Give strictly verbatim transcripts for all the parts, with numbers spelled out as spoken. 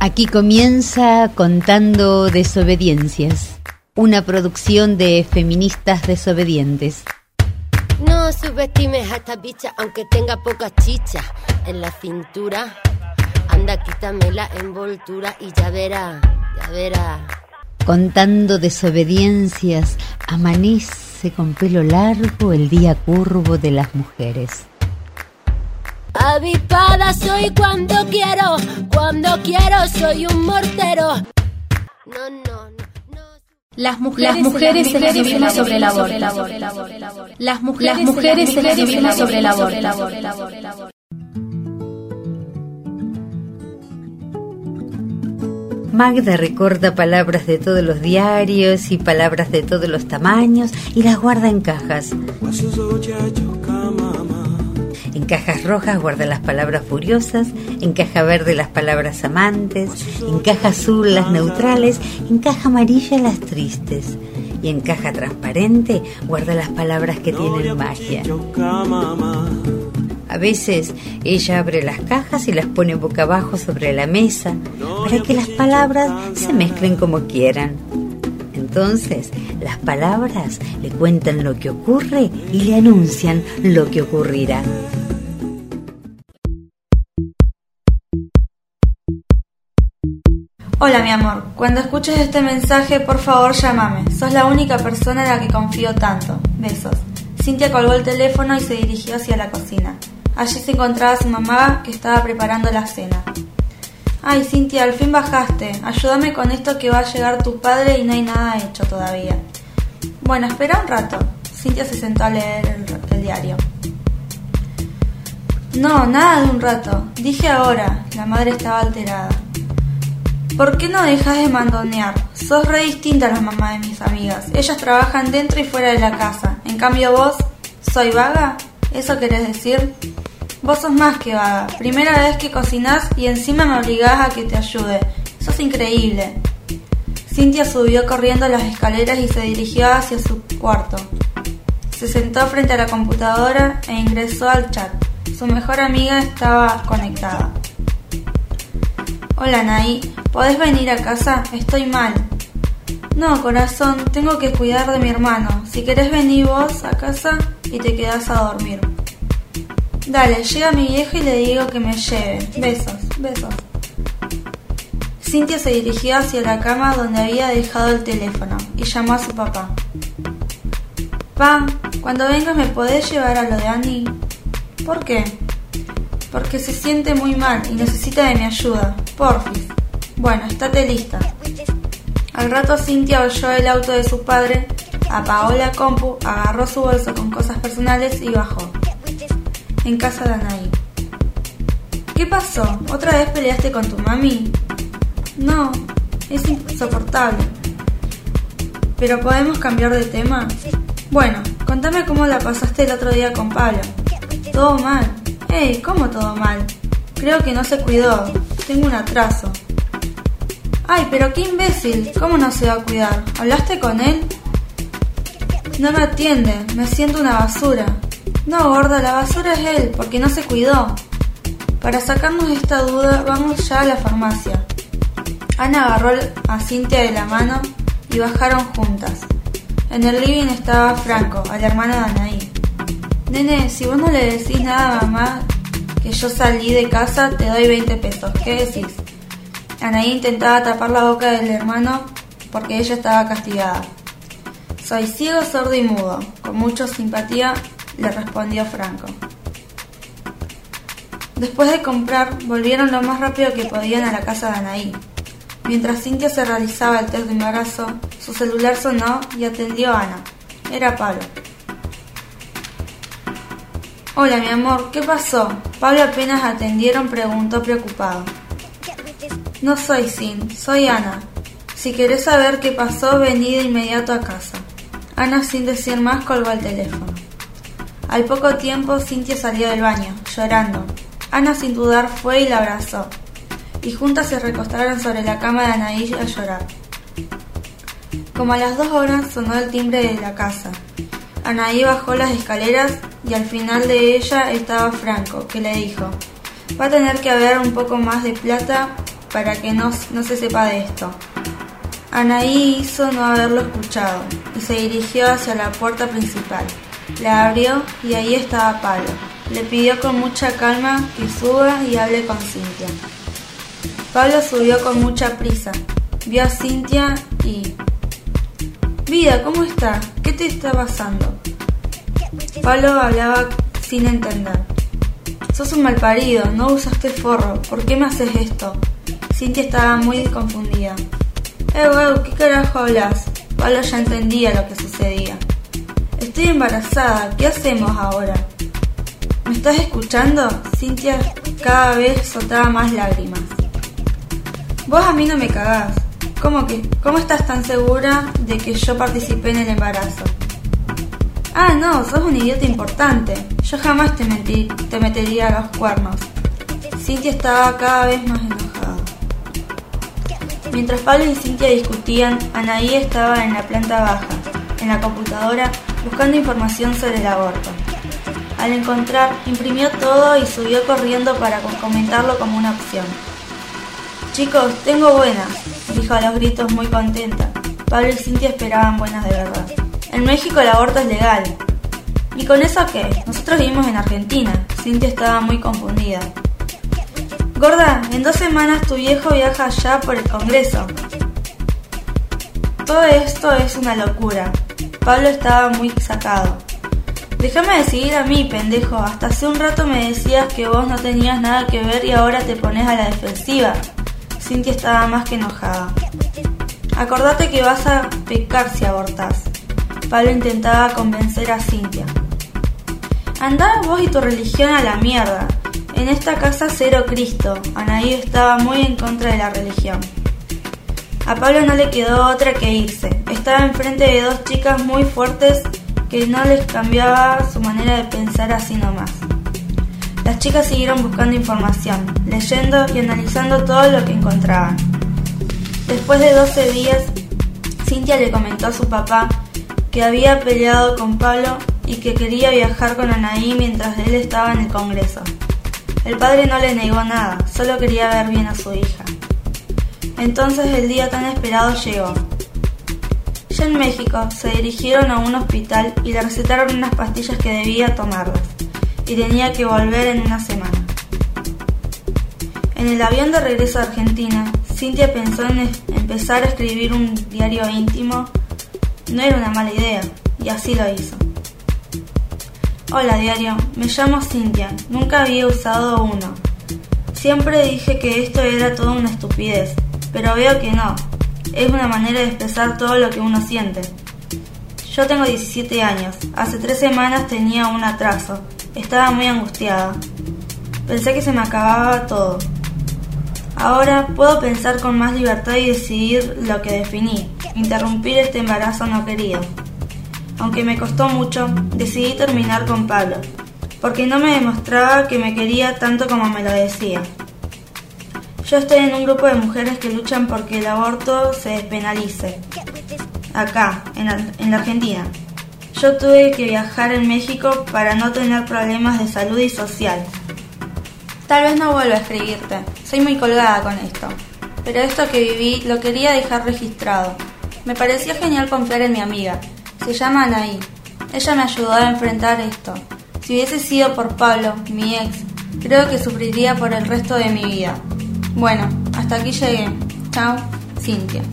Aquí comienza Contando Desobediencias, una producción de feministas desobedientes. No subestimes a esta bicha, aunque tenga poca chicha en la cintura. Anda, quítame la envoltura y ya verá, ya verá. Contando Desobediencias, amanece con pelo largo el día curvo de las mujeres. Avispada soy cuando quiero, cuando quiero soy un mortero. No, no, no, no. Las mujeres, las mujeres se les subimos sobre el aborto. Las mujeres, las mujeres se les subimos sobre el aborto. Magda recorta palabras de todos los diarios y palabras de todos los tamaños y las guarda en cajas. En cajas rojas guarda las palabras furiosas, en caja verde las palabras amantes, en caja azul las neutrales, en caja amarilla las tristes. Y en caja transparente guarda las palabras que tienen magia. A veces ella abre las cajas y las pone boca abajo sobre la mesa para que las palabras se mezclen como quieran. Entonces, las palabras le cuentan lo que ocurre y le anuncian lo que ocurrirá. Hola, mi amor. Cuando escuches este mensaje, por favor, llámame. Sos la única persona en la que confío tanto. Besos. Cintia colgó el teléfono y se dirigió hacia la cocina. Allí se encontraba su mamá, que estaba preparando la cena. Ay, Cintia, al fin bajaste. Ayúdame con esto que va a llegar tu padre y no hay nada hecho todavía. Bueno, espera un rato. Cintia se sentó a leer el, el diario. No, nada de un rato. Dije ahora. La madre estaba alterada. ¿Por qué no dejas de mandonear? Sos re distinta a la mamá de mis amigas. Ellas trabajan dentro y fuera de la casa. En cambio vos, ¿soy vaga? ¿Eso querés decir? Vos sos más que vaga. Primera vez que cocinás y encima me obligás a que te ayude. Sos increíble. Cintia subió corriendo las escaleras y se dirigió hacia su cuarto. Se sentó frente a la computadora e ingresó al chat. Su mejor amiga estaba conectada. Hola, Nay. ¿Podés venir a casa? Estoy mal. No, corazón, tengo que cuidar de mi hermano. Si querés venir vos a casa y te quedás a dormir. Dale, llega mi vieja y le digo que me lleve. Besos, besos. Cintia se dirigió hacia la cama donde había dejado el teléfono y llamó a su papá. Pa, cuando vengas me podés llevar a lo de Ani. ¿Por qué? Porque se siente muy mal y necesita de mi ayuda. Porfis. Bueno, estate lista. Al rato Cintia oyó el auto de su padre, apagó la compu, agarró su bolso con cosas personales y bajó. En casa de Anaí. ¿Qué pasó? ¿Otra vez peleaste con tu mami? No, es insoportable. ¿Pero podemos cambiar de tema? Bueno, contame cómo la pasaste el otro día con Pablo. Todo mal. Ey, ¿cómo todo mal? Creo que no se cuidó. Tengo un atraso. Ay, pero qué imbécil. ¿Cómo no se va a cuidar? ¿Hablaste con él? No me atiende. Me siento una basura. No, gorda, la basura es él, porque no se cuidó. Para sacarnos esta duda, vamos ya a la farmacia. Ana agarró a Cintia de la mano y bajaron juntas. En el living estaba Franco, el hermano de Anaí. Nene, si vos no le decís nada a mamá que yo salí de casa, te doy veinte pesos. ¿Qué decís? Anaí intentaba tapar la boca del hermano porque ella estaba castigada. Soy ciego, sordo y mudo. Con mucha simpatía le respondió Franco. Después de comprar, volvieron lo más rápido que podían a la casa de Anaí. Mientras Cintia se realizaba el test de embarazo, su celular sonó y atendió a Ana. Era Pablo. Hola, mi amor, ¿qué pasó? Pablo apenas atendieron preguntó preocupado. No soy Cin, soy Ana. Si querés saber qué pasó, vení de inmediato a casa. Ana, sin decir más, colgó el teléfono. Al poco tiempo, Cintia salió del baño, llorando. Ana, sin dudar, fue y la abrazó. Y juntas se recostaron sobre la cama de Anaí a llorar. Como a las dos horas sonó el timbre de la casa. Anaí bajó las escaleras y al final de ella estaba Franco, que le dijo: va a tener que haber un poco más de plata para que no, no se sepa de esto. Anaí hizo no haberlo escuchado y se dirigió hacia la puerta principal. La abrió y ahí estaba Pablo. Le pidió con mucha calma que suba y hable con Cintia. Pablo subió con mucha prisa. Vio a Cintia y... Vida, ¿cómo estás? ¿Qué te está pasando? Pablo hablaba sin entender. Sos un malparido, no usaste forro. ¿Por qué me haces esto? Cintia estaba muy confundida. Eh, wow, ¿qué carajo hablas? Pablo ya entendía lo que sucedía. Estoy embarazada, ¿qué hacemos ahora? ¿Me estás escuchando? Cintia cada vez soltaba más lágrimas. Vos a mí no me cagás. ¿Cómo que? ¿Cómo estás tan segura de que yo participé en el embarazo? Ah, no, sos un idiota importante. Yo jamás te, mentí, te metería a los cuernos. Cintia estaba cada vez más enojada. Mientras Pablo y Cintia discutían, Anaí estaba en la planta baja, en la computadora, buscando información sobre el aborto. Al encontrar, imprimió todo y subió corriendo para comentarlo como una opción. Chicos, tengo buenas, dijo a los gritos muy contenta. Pablo y Cintia esperaban buenas de verdad. En México el aborto es legal. ¿Y con eso qué? Nosotros vivimos en Argentina. Cintia estaba muy confundida. Gorda, en dos semanas tu viejo viaja allá por el Congreso. Todo esto es una locura. Pablo estaba muy sacado. Déjame decidir a mí, pendejo. Hasta hace un rato me decías que vos no tenías nada que ver y ahora te pones a la defensiva. Cintia estaba más que enojada. Acordate que vas a pecar si abortás. Pablo intentaba convencer a Cintia. Andá vos y tu religión a la mierda. En esta casa cero Cristo. Anaí estaba muy en contra de la religión. A Pablo no le quedó otra que irse. Estaba enfrente de dos chicas muy fuertes que no les cambiaba su manera de pensar así nomás. Las chicas siguieron buscando información, leyendo y analizando todo lo que encontraban. Después de doce días, Cintia le comentó a su papá que había peleado con Pablo y que quería viajar con Anaí mientras él estaba en el Congreso. El padre no le negó nada, solo quería ver bien a su hija. Entonces el día tan esperado llegó. Ya en México se dirigieron a un hospital y le recetaron unas pastillas que debía tomarlas y tenía que volver en una semana. En el avión de regreso a Argentina, Cintia pensó en empezar a escribir un diario íntimo. No era una mala idea, y así lo hizo. Hola diario, me llamo Cintia, nunca había usado uno. Siempre dije que esto era toda una estupidez, pero veo que no. Es una manera de expresar todo lo que uno siente. Yo tengo diecisiete años, hace tres semanas tenía un atraso, estaba muy angustiada. Pensé que se me acababa todo. Ahora puedo pensar con más libertad y decidir lo que definí, interrumpir este embarazo no querido. Aunque me costó mucho, decidí terminar con Pablo, porque no me demostraba que me quería tanto como me lo decía. Yo estoy en un grupo de mujeres que luchan porque el aborto se despenalice, acá, en, en la Argentina. Yo tuve que viajar en México para no tener problemas de salud y social. Tal vez no vuelva a escribirte, soy muy colgada con esto, pero esto que viví lo quería dejar registrado. Me pareció genial confiar en mi amiga, se llama Anaí. Ella me ayudó a enfrentar esto. Si hubiese sido por Pablo, mi ex, creo que sufriría por el resto de mi vida. Bueno, hasta aquí llegué. Chao, Cintia.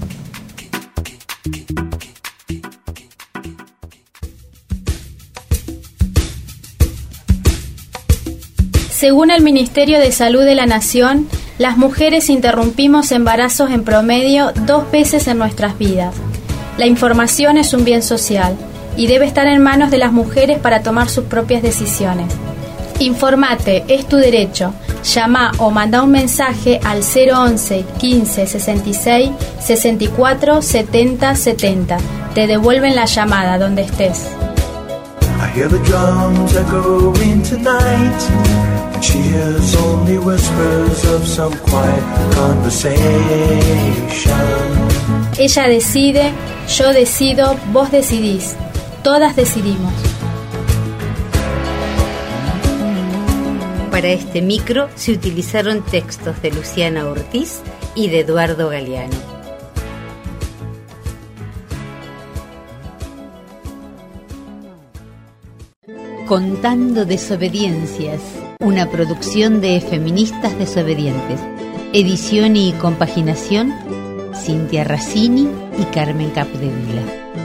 Según el Ministerio de Salud de la Nación, las mujeres interrumpimos embarazos en promedio dos veces en nuestras vidas. La información es un bien social y debe estar en manos de las mujeres para tomar sus propias decisiones. Informate, es tu derecho. Llama o manda un mensaje al cero once, quince, sesenta y seis, sesenta y cuatro, setenta, setenta. Te devuelven la llamada donde estés. I hear the drums echoing tonight, and she hears only whispers of some quiet conversation. Ella decide, yo decido, vos decidís. Todas decidimos. Para este micro se utilizaron textos de Luciana Ortiz y de Eduardo Galeano. Contando desobediencias, una producción de Feministas Desobedientes. Edición y compaginación, Cintia Razzini y Carmen Capdevila.